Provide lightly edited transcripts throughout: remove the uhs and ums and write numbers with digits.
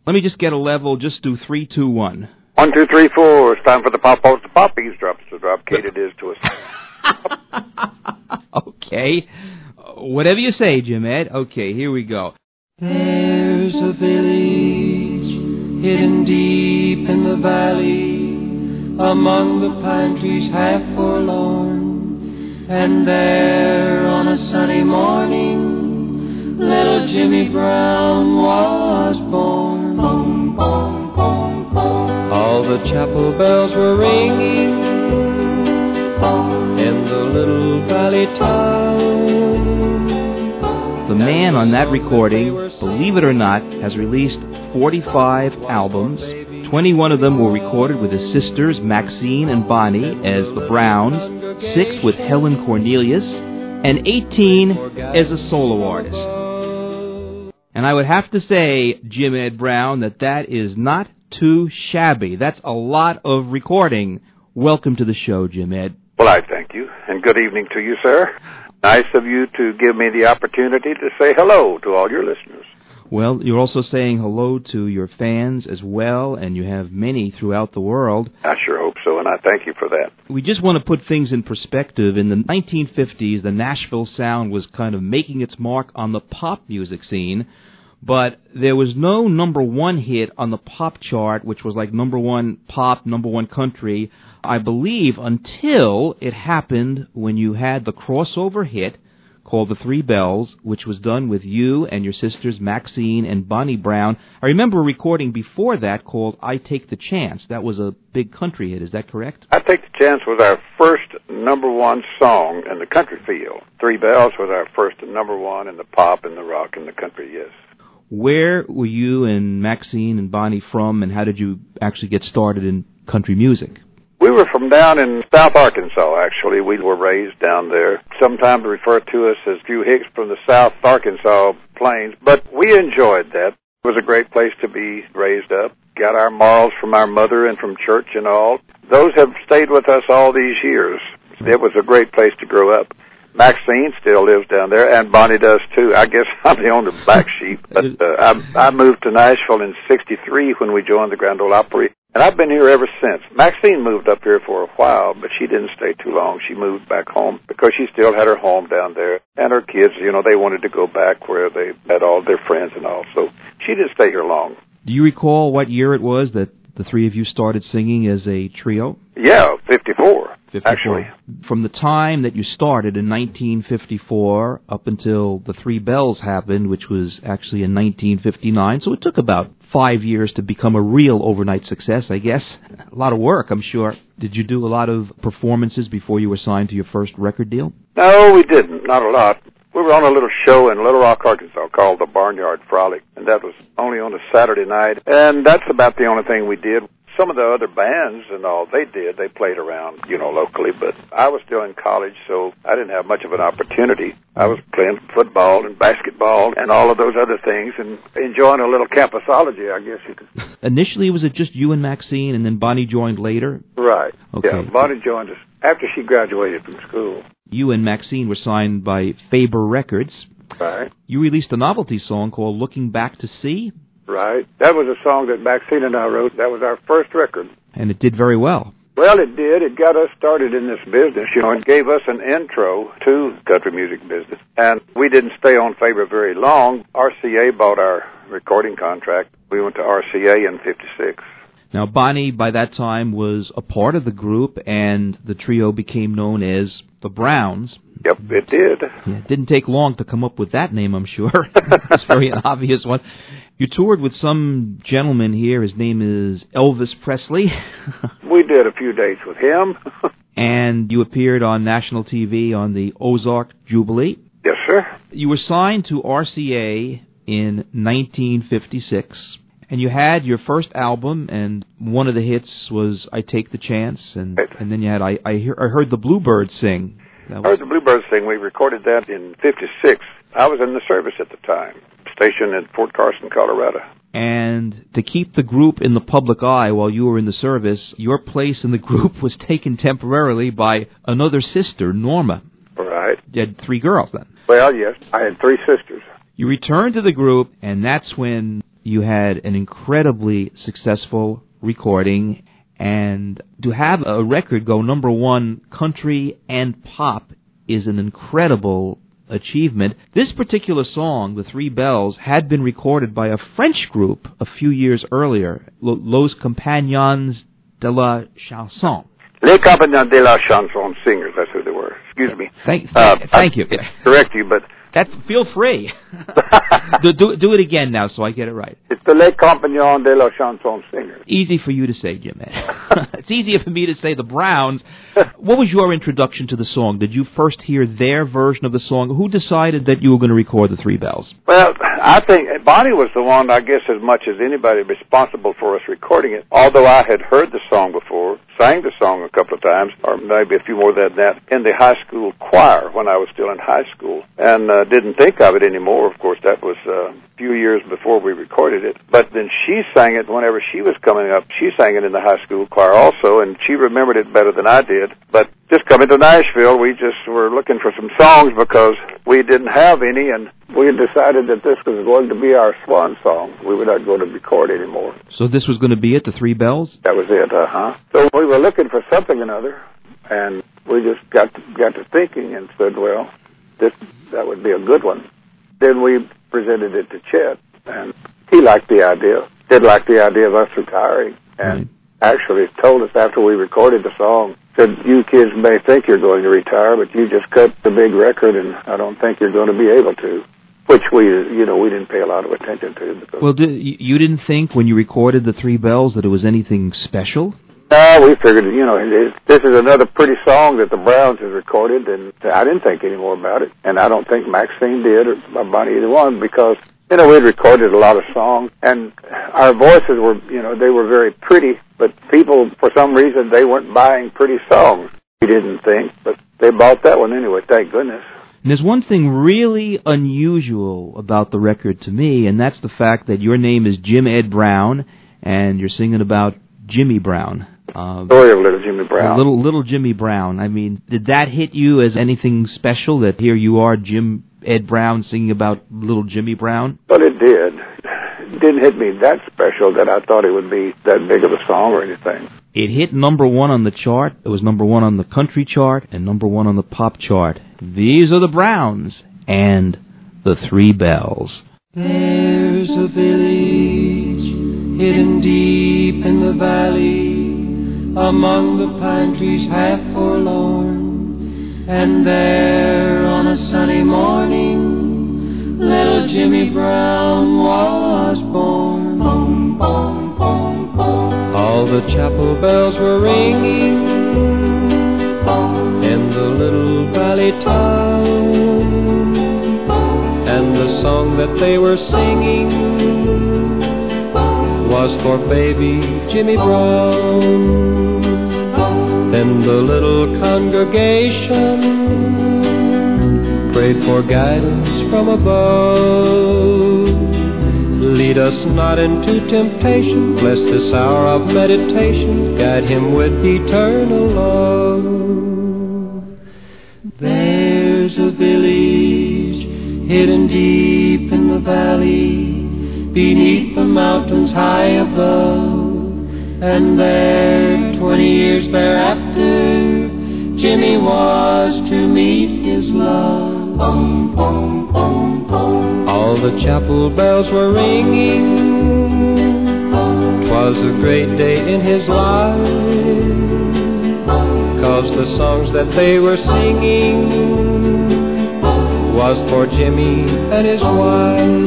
Let me just get a level. Just do 3, 2, 1. 1, 2, 3, 4. It's time for the pop-pos, the poppies drops to drop. Kate, it is to us. Okay. Whatever you say, Jim Ed. Okay, here we go. There's a village hidden deep in the valley, among the pine trees half forlorn. And there on a sunny morning, little Jimmy Brown was born. Boom, boom, boom, boom. All the chapel bells were ringing in the little valley town. The man on that recording, believe it or not, has released 45 albums. 21 of them were recorded with his sisters, Maxine and Bonnie, as the Browns, 6 with Helen Cornelius, and 18 as a solo artist. And I would have to say, Jim Ed Brown, that is not too shabby. That's a lot of recording. Welcome to the show, Jim Ed. Well, I thank you, and good evening to you, sir. Nice of you to give me the opportunity to say hello to all your listeners. Well, you're also saying hello to your fans as well, and you have many throughout the world. I sure hope so, and I thank you for that. We just want to put things in perspective. In the 1950s, the Nashville sound was kind of making its mark on the pop music scene, but there was no number one hit on the pop chart, which was like number one pop, number one country, I believe, until it happened when you had the crossover hit called The Three Bells, which was done with you and your sisters Maxine and Bonnie Brown. I remember a recording before that called I Take the Chance. That was a big country hit. Is that correct? I Take the Chance was our first number one song in the country field. Three Bells was our first number one in the pop and the rock and the country, yes. Where were you and Maxine and Bonnie from, and how did you actually get started in country music? We were from down in South Arkansas, actually. We were raised down there. Sometimes refer to us as Drew Hicks from the South Arkansas plains, but we enjoyed that. It was a great place to be raised up. Got our morals from our mother and from church and all. Those have stayed with us all these years. It was a great place to grow up. Maxine still lives down there, and Bonnie does too. I guess I'm the only black sheep, but I moved to Nashville in '63 when we joined the Grand Ole Opry, and I've been here ever since. Maxine moved up here for a while, but she didn't stay too long. She moved back home because she still had her home down there, and her kids, they wanted to go back where they had all their friends and all, so she didn't stay here long. Do you recall what year it was that the three of you started singing as a trio? Yeah, 54. Actually. From the time that you started in 1954 up until The Three Bells happened, which was actually in 1959, so it took about 5 years to become a real overnight success, I guess. A lot of work, I'm sure. Did you do a lot of performances before you were signed to your first record deal? No, we didn't. Not a lot. We were on a little show in Little Rock, Arkansas called the Barnyard Frolic, and that was only on a Saturday night, and that's about the only thing we did. Some of the other bands and all, they played around, locally, but I was still in college, so I didn't have much of an opportunity. I was playing football and basketball and all of those other things and enjoying a little campusology, I guess you could say. Initially, was it just you and Maxine, and then Bonnie joined later? Right. Okay. Yeah, Bonnie joined us after she graduated from school. You and Maxine were signed by Faber Records. Right. You released a novelty song called Looking Back to See. Right. That was a song that Maxine and I wrote. That was our first record. And it did very well. Well, it did. It got us started in this business, and gave us an intro to country music business. And we didn't stay on Faber very long. RCA bought our recording contract. We went to RCA in '56. Now, Bonnie, by that time, was a part of the group, and the trio became known as the Browns. Yep, it did. Yeah, it didn't take long to come up with that name, I'm sure. It's very an obvious one. You toured with some gentleman here. His name is Elvis Presley. We did a few dates with him. And you appeared on national TV on the Ozark Jubilee. Yes, sir. You were signed to RCA in 1956. And you had your first album, and one of the hits was I Take the Chance, and then you had I Heard the Bluebirds Sing. I Heard the Bluebirds Sing. We recorded that in '56. I was in the service at the time, stationed in Fort Carson, Colorado. And to keep the group in the public eye while you were in the service, your place in the group was taken temporarily by another sister, Norma. Right. You had 3 girls then. Well, yes. I had 3 sisters. You returned to the group, and that's when you had an incredibly successful recording, and to have a record go number one country and pop is an incredible achievement. This particular song, The Three Bells, had been recorded by a French group a few years earlier, Los Compagnons de la Chanson. Les Compagnons de la Chanson singers, that's who they were. Excuse me. Thank you. Correct you, but... Feel free. do it again now so I get it right. It's the Les Compagnons de la Chanson singers. Easy for you to say, Jim Ed. It's easier for me to say the Browns. What was your introduction to the song? Did you first hear their version of the song? Who decided that you were going to record The Three Bells? Well, I think Bonnie was the one, I guess, as much as anybody responsible for us recording it. Although I had heard the song before, sang the song a couple of times, or maybe a few more than that, in the high school choir when I was still in high school, and didn't think of it anymore. Of course, that was a few years before we recorded it. But then she sang it whenever she was coming up. She sang it in the high school choir also, and she remembered it better than I did. But just coming to Nashville, we just were looking for some songs because we didn't have any, and we had decided that this was going to be our swan song. We were not going to record anymore. So this was going to be it, The Three Bells? That was it, So we were looking for something or another, and we just got to thinking and said, well, that would be a good one. Then we presented it to Chet, and he liked the idea, did like the idea of us retiring, and actually told us after we recorded the song, said, you kids may think you're going to retire, but you just cut the big record, and I don't think you're going to be able to. Which we didn't pay a lot of attention to. Because well, you didn't think when you recorded The Three Bells that it was anything special? No, we figured, this is another pretty song that the Browns has recorded, and I didn't think any more about it. And I don't think Maxine did, or Bonnie, either one, because, we had recorded a lot of songs, and our voices were, they were very pretty, but people, for some reason, they weren't buying pretty songs. We didn't think, but they bought that one anyway, thank goodness. And there's one thing really unusual about the record to me, and that's the fact that your name is Jim Ed Brown, and you're singing about Jimmy Brown. Story of Little Jimmy Brown. Little Jimmy Brown. I mean, did that hit you as anything special, that here you are, Jim Ed Brown, singing about Little Jimmy Brown? Well, it did. It didn't hit me that special that I thought it would be that big of a song or anything. It hit number one on the chart. It was number one on the country chart and number one on the pop chart. These are the Browns and The Three Bells. There's a village hidden deep in the valley, among the pine trees half forlorn, and there on a sunny morning, little Jimmy Brown was born. Boom, boom, boom, boom. All the chapel bells were ringing in the little valley town, and the song that they were singing was for baby Jimmy Brown. Then the little congregation prayed for guidance from above. Lead us not into temptation, bless this hour of meditation, guide him with eternal love. There's a village hidden deep in the valley, beneath the mountains high above, and there, 20 years thereafter, Jimmy was to meet his love. Boom, boom, boom, boom. All the chapel bells were ringing. 'Twas a great day in his life, 'cause the songs that they were singing was for Jimmy and his wife.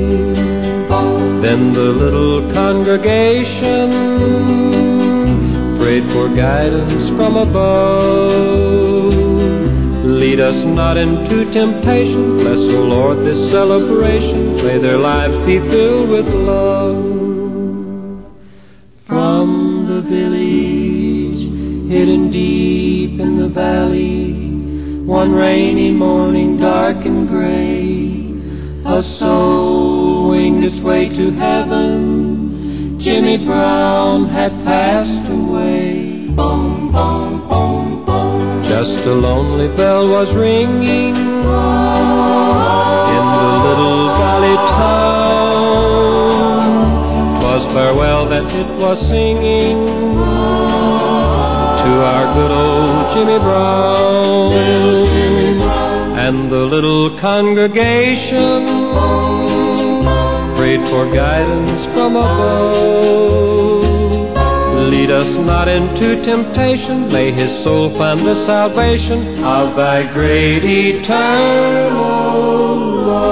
Then the little congregation prayed for guidance from above. Lead us not into temptation, bless, O Lord, this celebration, may their lives be filled with love. From the village hidden deep in the valley, one rainy morning dark and gray, a soul winged its way to heaven, Jimmy Brown had passed away. Boom, boom, boom, boom. Just a lonely bell was ringing in the little valley town, farewell that it was singing to our good old Jimmy Brown. And the little congregation prayed for guidance from above. Lead us not into temptation, may his soul find the salvation of thy great eternal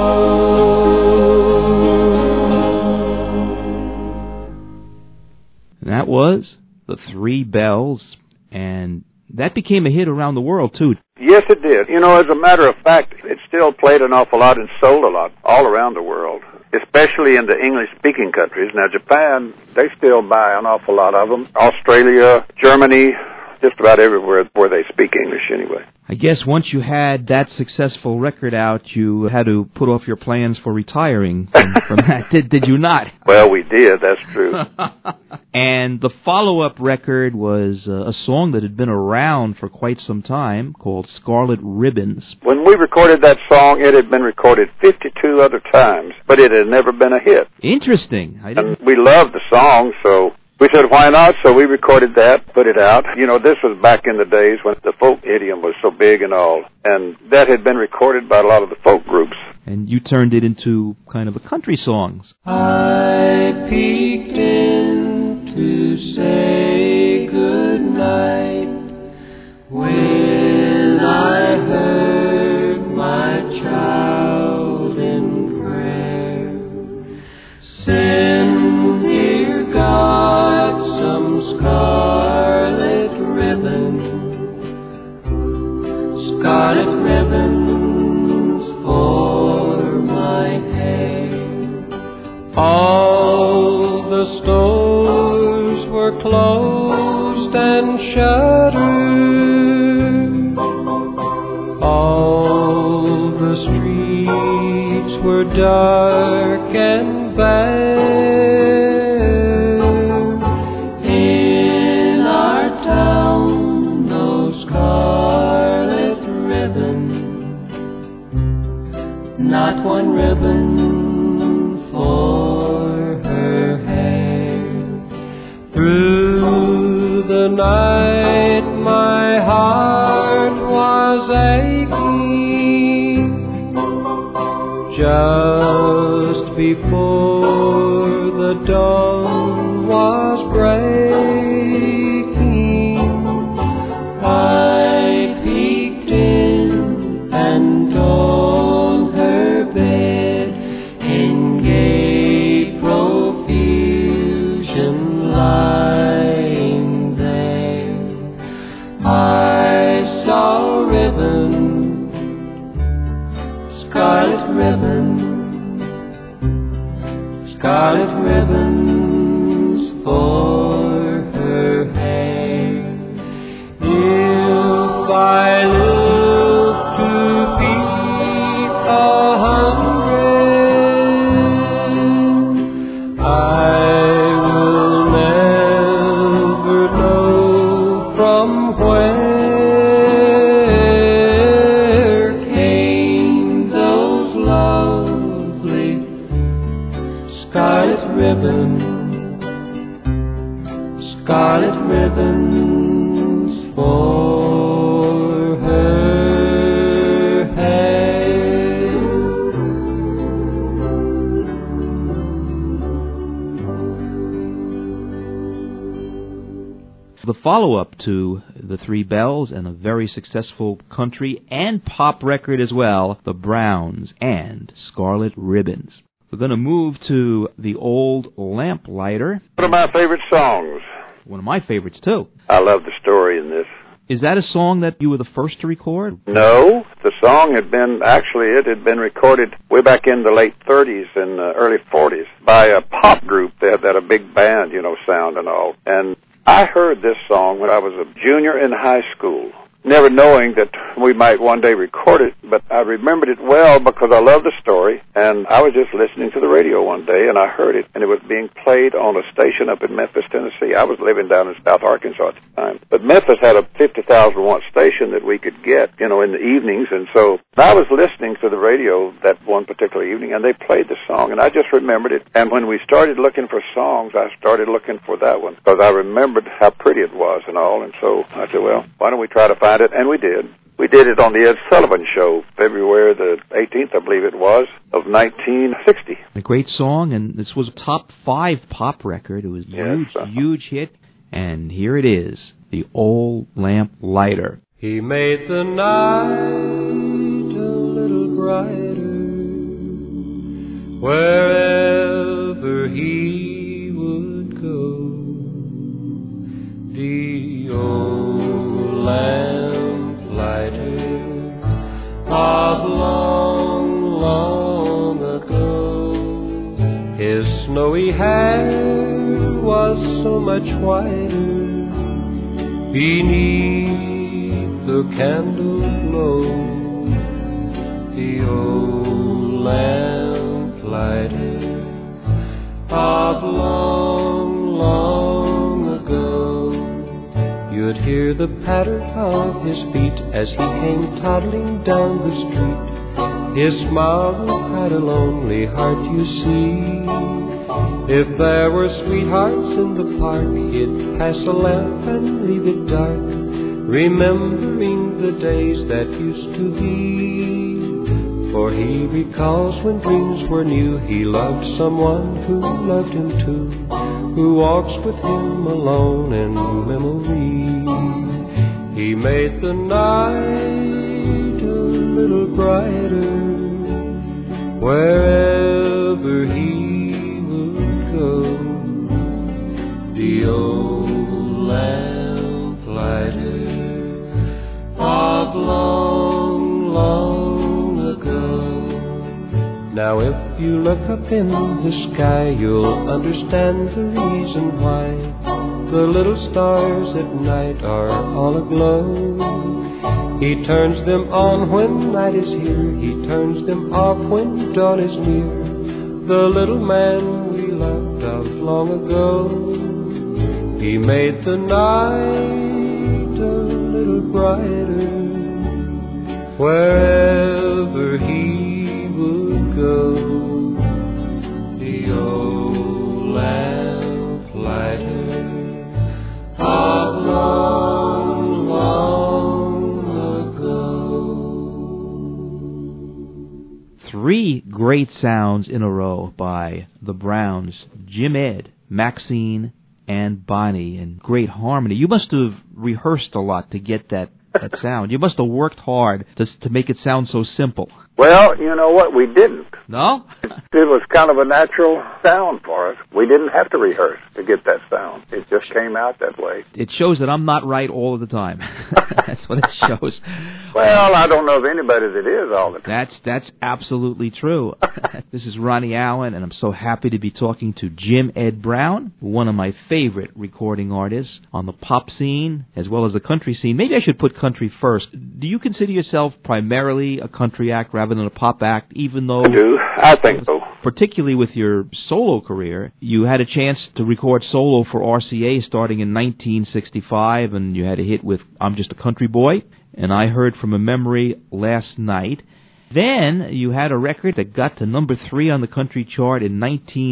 love. That was the Three Bells, and that became a hit around the world, too. Yes, it did. You know, as a matter of fact, it still played an awful lot and sold a lot all around the world, especially in the English-speaking countries. Now, Japan, they still buy an awful lot of them. Australia, Germany, just about everywhere where they speak English anyway. I guess once you had that successful record out, you had to put off your plans for retiring from that. Did you not? Well, we did. That's true. And the follow-up record was a song that had been around for quite some time called Scarlet Ribbons. When we recorded that song, it had been recorded 52 other times, but it had never been a hit. Interesting. And we loved the song, so we said, why not? So we recorded that, put it out. You know, this was back in the days when the folk idiom was so big and all. And that had been recorded by a lot of the folk groups. And you turned it into kind of a country songs. I peeked in to say good night when I heard my child in prayer. Send, dear God, some scarlet ribbons for my hair. All the stores were closed and shuttered. All the streets were dark and bare. In our town, no scarlet ribbon, not one ribbon for her hair. Through the night my heart was aching, just before the dawn was breaking. I peeked in and told her bed in gay profusion lying there. I saw ribbon, scarlet ribbons for her hair. If I live to be 100, I will never know from where came those lovely scarlet ribbons for her hair. The follow-up to the Three Bells and a very successful country and pop record as well, the Browns and Scarlet Ribbons. We're going to move to the Old Lamplighter. One of my favorite songs. One of my favorites, too. I love the story in this. Is that a song that you were the first to record? No, the song had been recorded way back in the late 30s and early 40s by a pop group that had a big band, you know, sound and all. And I heard this song when I was a junior in high school. never knowing that we might one day record it, but I remembered it well because I love the story, and I was just listening to the radio one day, and I heard it, and it was being played on a station up in Memphis, Tennessee. I was living down in South Arkansas at the time, but Memphis had a 50,000-watt station that we could get, in the evenings, and so I was listening to the radio that one particular evening, and they played the song, and I just remembered it, and when we started looking for songs, I started looking for that one, because I remembered how pretty it was and all, and so I said, well, why don't we try to find it? And we did. We did it on the Ed Sullivan Show, February the 18th, I believe it was, of 1960. A great song, and this was a top 5 pop record. It was a huge hit, and here it is, The Old Lamp Lighter. He made the night a little brighter wherever he would go. The old lamp lighter of long, long ago. His snowy hair was so much whiter beneath the candle glow. The old lamp lighter of long, long ago. You'd hear the patter of his feet as he came toddling down the street. His smile would hide a lonely heart, you see. If there were sweethearts in the park, he'd pass a lamp and leave it dark, remembering the days that used to be. For he recalls when dreams were new, he loved someone who loved him too, who walks with him alone in memory. He made the night a little brighter wherever he the old lamp lighter of long, long ago. Now if you look up in the sky, you'll understand the reason why the little stars at night are all aglow. He turns them on when night is here, he turns them off when dawn is near. The little man we loved of long ago, he made the night a little brighter wherever he would go. The old lamp lighter of long, long ago. 3 great sounds in a row by the Browns, Jim Ed, Maxine, and Bonnie, and great harmony. You must have rehearsed a lot to get that sound. You must have worked hard to make it sound so simple. Well, you know what? We didn't. No? It was kind of a natural sound for us. We didn't have to rehearse to get that sound. It just came out that way. It shows that I'm not right all of the time. That's what it shows. Well, I don't know of anybody that is all the time. That's absolutely true. This is Ronnie Allen, and I'm so happy to be talking to Jim Ed Brown, one of my favorite recording artists on the pop scene as well as the country scene. Maybe I should put country first. Do you consider yourself primarily a country act rather than a pop act, even though... I do. I think so. Particularly with your solo career, you had a chance to record solo for RCA starting in 1965, and you had a hit with I'm Just a Country Boy, and I Heard from a Memory last night. Then you had a record that got to number 3 on the country chart in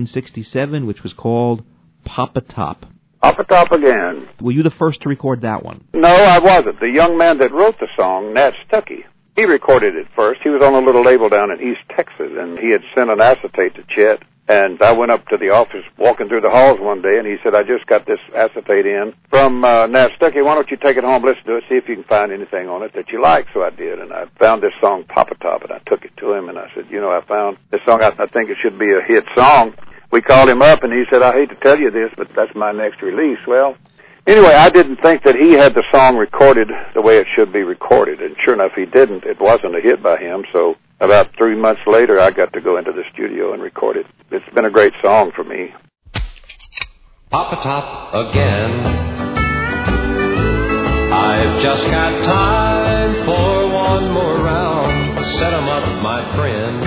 1967, which was called Papa Top. Papa Top again. Were you the first to record that one? No, I wasn't. The young man that wrote the song, Nat Stuckey, he recorded it first. He was on a little label down in East Texas, and he had sent an acetate to Chet. And I went up to the office, walking through the halls one day, and he said, I just got this acetate in from Nat Stuckey. Why don't you take it home, listen to it, see if you can find anything on it that you like. So I did, and I found this song, Papa Top, and I took it to him, and I said, you know, I found this song. I think it should be a hit song. We called him up, and he said, I hate to tell you this, but that's my next release. Well, anyway, I didn't think that he had the song recorded the way it should be recorded, and sure enough, he didn't. It wasn't a hit by him, so about 3 months later, I got to go into the studio and record it. It's been a great song for me. Papa Top again. I've just got time for one more round. Set 'em up, my friend.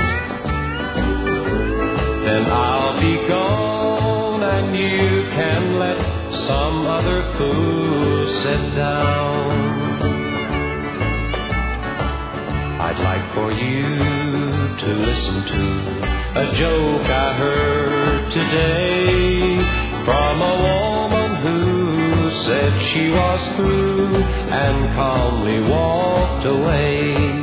Then I'll be gone and you can let some other fool sit down. I'd like for you to listen to a joke I heard today from a woman who said she was through and calmly walked away.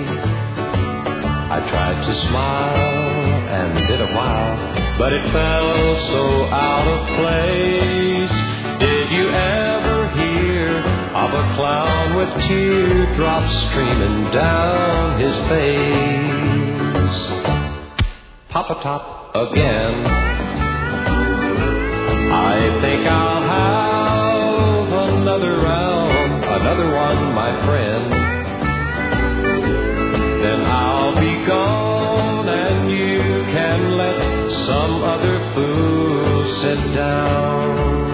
I tried to smile and did a while, but it felt so out of place. Did you ever hear of a clown with teardrops streaming down his face? Pop-a-top again. I think I'll have another round, another one, my friend. Then I'll be gone and you can let some other fool sit down.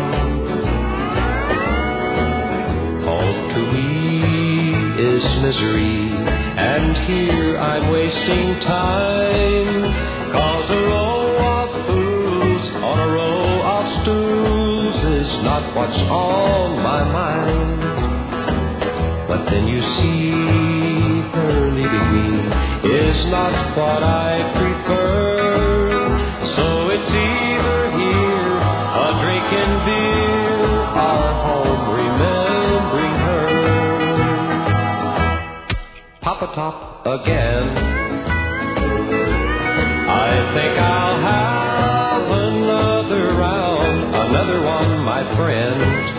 All to me is misery, and here I'm wasting time, 'cause a row of fools on a row of stools is not what's on my mind. But then you see, her leaving me is not what I prefer. So it's either here, a drinking beer, or home remembering her. Pop-a-top again. I think I'll have another round, another one, my friend.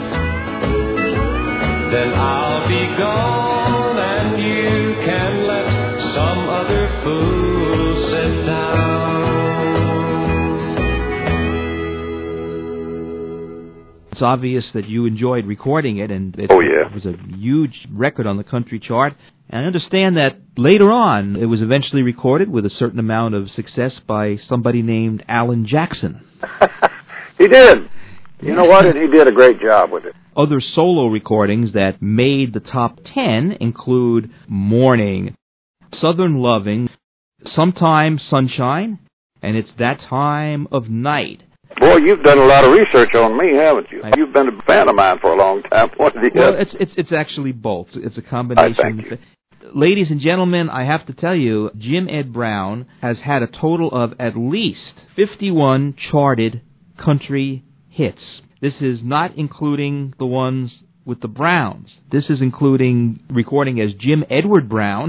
Then I'll be gone and you can let some other fool sit down. It's obvious that you enjoyed recording it, and it was a huge record on the country chart. And I understand that later on it was eventually recorded with a certain amount of success by somebody named Alan Jackson. He did. You know what? And he did a great job with it. Other solo recordings that made the top 10 include Morning, Southern Loving, Sometime Sunshine, and It's That Time of Night. Boy, you've done a lot of research on me, haven't you? You've been a fan of mine for a long time. Well, it's actually both. It's a combination. Thank you. Ladies and gentlemen, I have to tell you, Jim Ed Brown has had a total of at least 51 charted country hits. This is not including the ones with the Browns. This is including recording as Jim Edward Brown,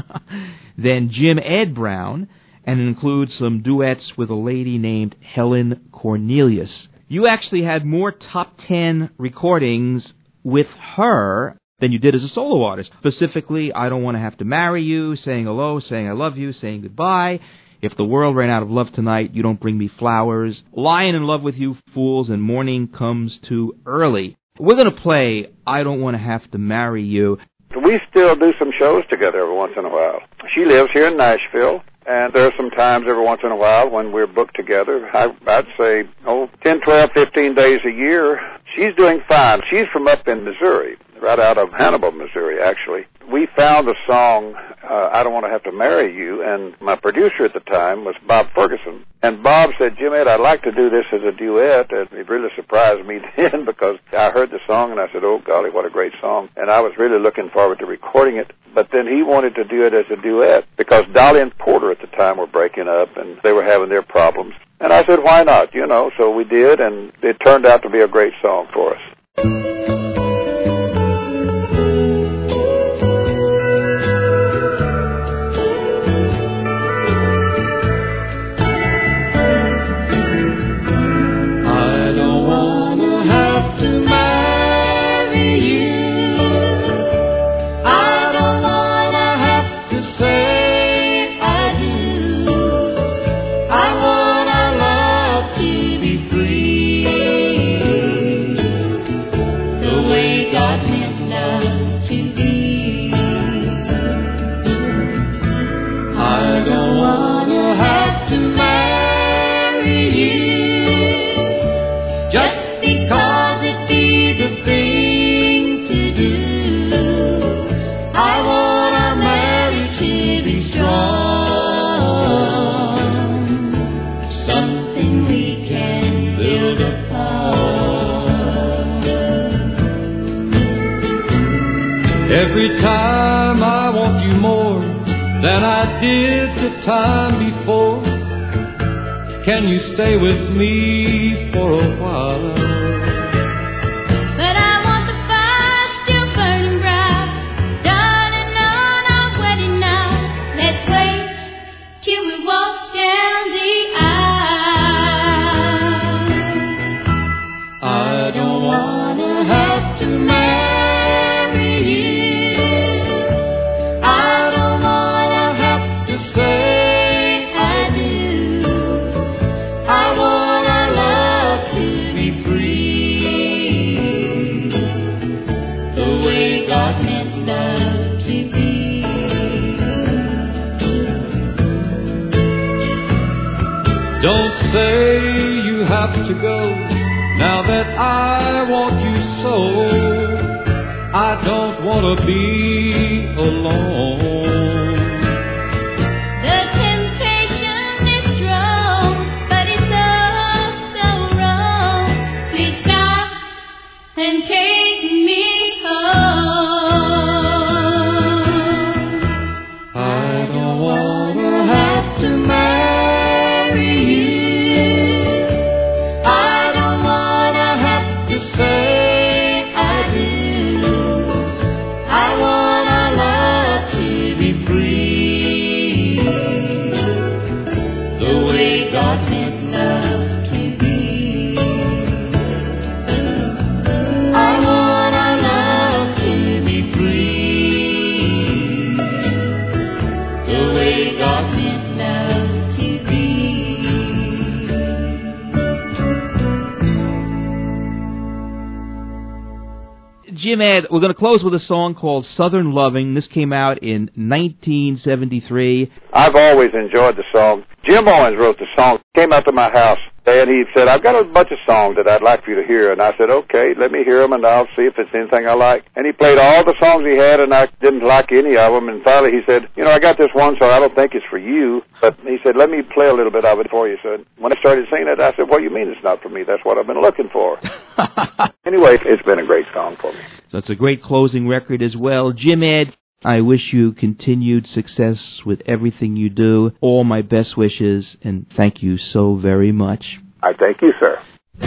then Jim Ed Brown, and it includes some duets with a lady named Helen Cornelius. You actually had more top 10 recordings with her than you did as a solo artist. Specifically, I Don't Want to Have to Marry You, Saying Hello, Saying I Love You, Saying Goodbye, If the World Ran Out of Love Tonight, You Don't Bring Me Flowers, Lying in Love with You, Fools, and Morning Comes Too Early. We're going to play I Don't Want to Have to Marry You. We still do some shows together every once in a while. She lives here in Nashville, and there are some times every once in a while when we're booked together. I'd say, 10, 12, 15 days a year. She's doing fine. She's from up in Missouri, right out of Hannibal, Missouri, actually. We found a song, I Don't Want to Have to Marry You, and my producer at the time was Bob Ferguson. And Bob said, Jim Ed, I'd like to do this as a duet. And it really surprised me then because I heard the song and I said, oh, golly, what a great song. And I was really looking forward to recording it. But then he wanted to do it as a duet because Dolly and Porter at the time were breaking up and they were having their problems. And I said, why not? So we did, and it turned out to be a great song for us. Every time I want you more than I did the time before. Can you stay with me for a while? Don't say you have to go now that I want you so. I don't want to be alone. The temptation is strong, but it's so wrong. Please stop and take me home. I don't want to have to marry. Jim Ed, we're going to close with a song called Southern Loving. This came out in 1973. I've always enjoyed the song. Jim Owens wrote the song. Came out to my house, and he said, I've got a bunch of songs that I'd like for you to hear. And I said, okay, let me hear them, and I'll see if it's anything I like. And he played all the songs he had, and I didn't like any of them. And finally he said, you know, I got this one song. I don't think it's for you. But he said, let me play a little bit of it for you. So when I started singing it, I said, what do you mean it's not for me? That's what I've been looking for. Anyway, it's been a great song for me. So it's a great closing record as well. Jim Ed, I wish you continued success with everything you do. All my best wishes, and thank you so very much. I thank you, sir.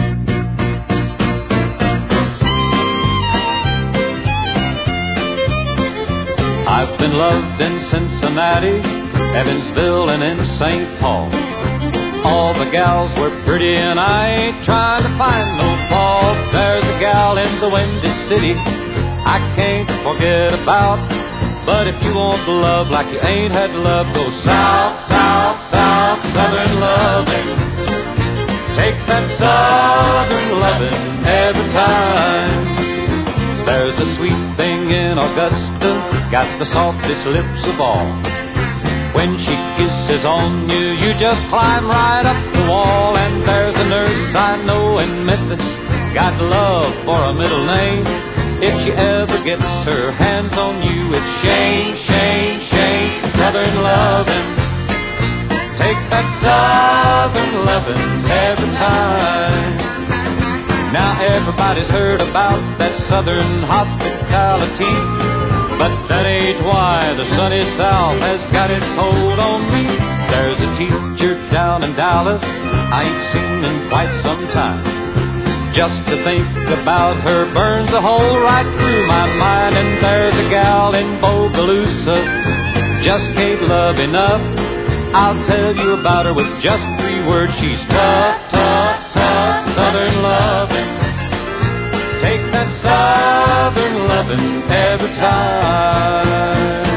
I've been loved in Cincinnati, Evansville, and in St. Paul. All the gals were pretty, and I ain't trying to find no fault. There's a gal in the Windy City I can't forget about. But if you want love like you ain't had love, go south, south, south, southern loving. Take that southern loving every time. There's a sweet thing in Augusta, got the softest lips of all. When she kisses on you, you just climb right up the wall. And there's a nurse I know in Memphis, got love for a middle name. If she ever gets her hands on you, it's shame, shame, shame, southern lovin'. Take that southern lovin' every time. Now everybody's heard about that southern hospitality, but that ain't why the sunny South has got its hold on me. There's a teacher down in Dallas I ain't seen in quite some time. Just to think about her burns a hole right through my mind. And there's a gal in Bogalusa, just can't love enough. I'll tell you about her with just 3 words. She's tough, tough, tough, southern lovin'. Take that southern lovin' every time.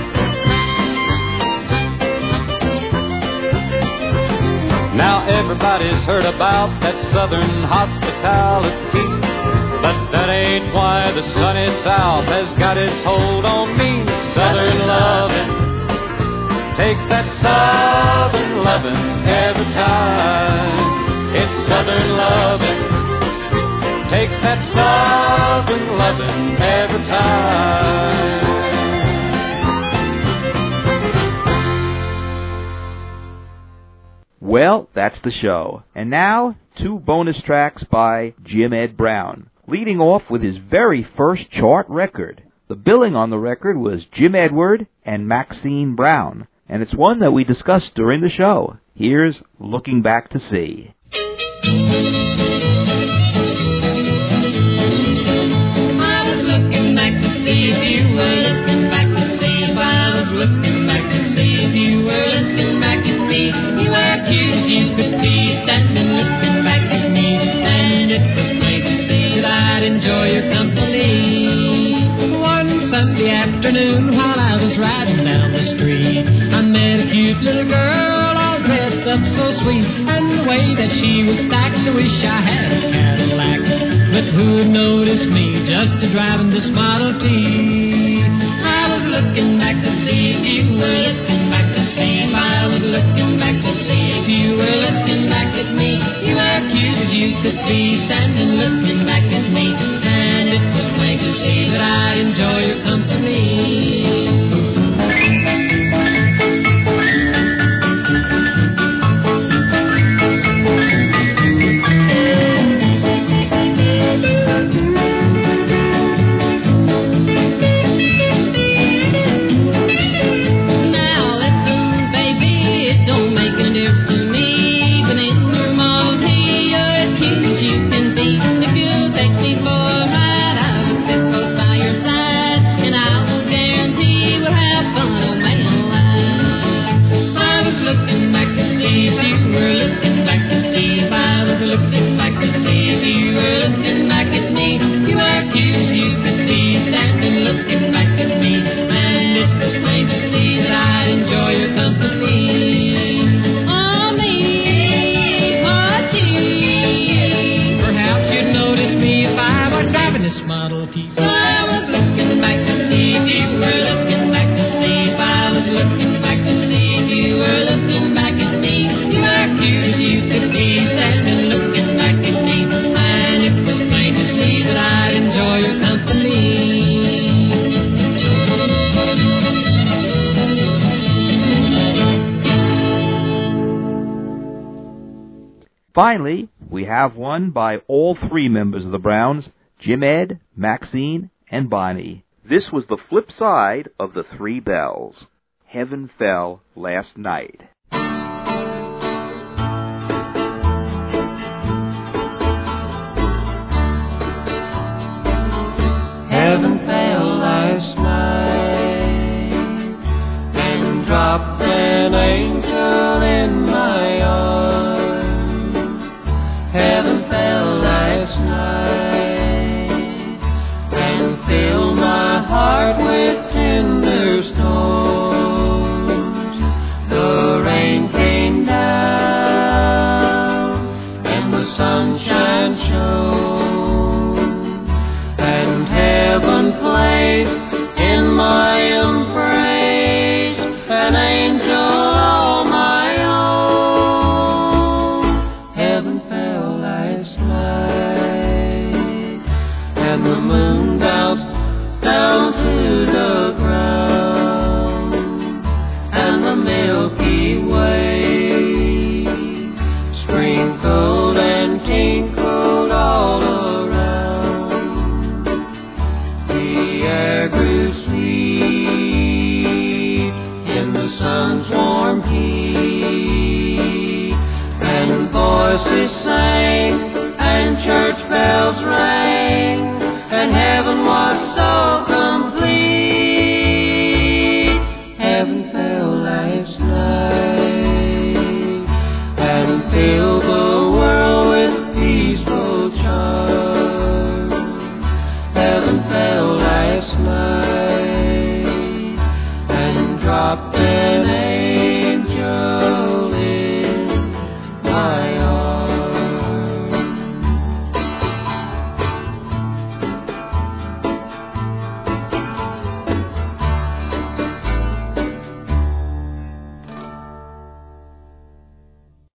Now everybody's heard about that southern hospitality, but that ain't why the sunny South has got its hold on me. Southern lovin', take that southern lovin' every time. It's southern lovin', take that southern lovin' every time. Well, that's the show. And now, 2 bonus tracks by Jim Ed Brown, leading off with his very first chart record. The billing on the record was Jim Edward and Maxine Brown, and it's one that we discussed during the show. Here's Looking Back to See. I was looking back to see if you were looking back to see if I was looking back to see if you were looking back at me. You were cute as you could be, standing looking back at me, and it was plain to see that I'd enjoy your company. One Sunday afternoon while I was riding down the street, I met a cute little girl all dressed up so sweet, and the way that she was stacked, I wish I had a Cadillac. But who would notice me just a driving this Model T? I was looking back to see if you were looking back to see if I was looking back to see if you were looking back at me. You were cute as you could be, standing looking back at me, and it was plain to see that I'd enjoy your company. Finally, we have one by all three members of the Browns, Jim Ed, Maxine, and Bonnie. This was the flip side of the Three Bells. Heaven Fell Last Night. Heaven fell last night and dropped an angel in my arms. Heaven fell last night and filled my heart with tender storms. The rain came down and the sunshine shone, and heaven placed in my embrace an angel all my own. Heaven fell last night and the moon bounced down to the ground, and the Milky Way sprinkled and tinkled all around. The air grew sweet in the sun's warm heat, and voices sang and church bells rang, and heaven was so complete. Heaven fell last night and filled the world with peaceful charm. Heaven fell last night and dropped